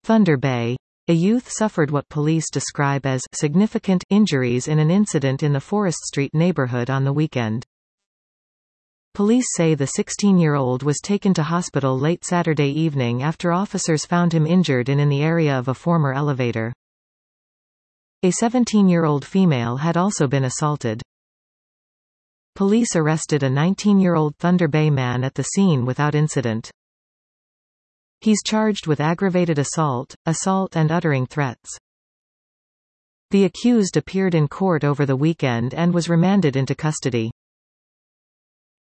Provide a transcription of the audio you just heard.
Thunder Bay. A youth suffered what police describe as significant injuries in an incident in the Forest Street neighborhood on the weekend. Police say the 16-year-old was taken to hospital late Saturday evening after officers found him injured in the area of a former elevator. A 17-year-old female had also been assaulted. Police arrested a 19-year-old Thunder Bay man at the scene without incident. He's charged with aggravated assault and uttering threats. The accused appeared in court over the weekend and was remanded into custody.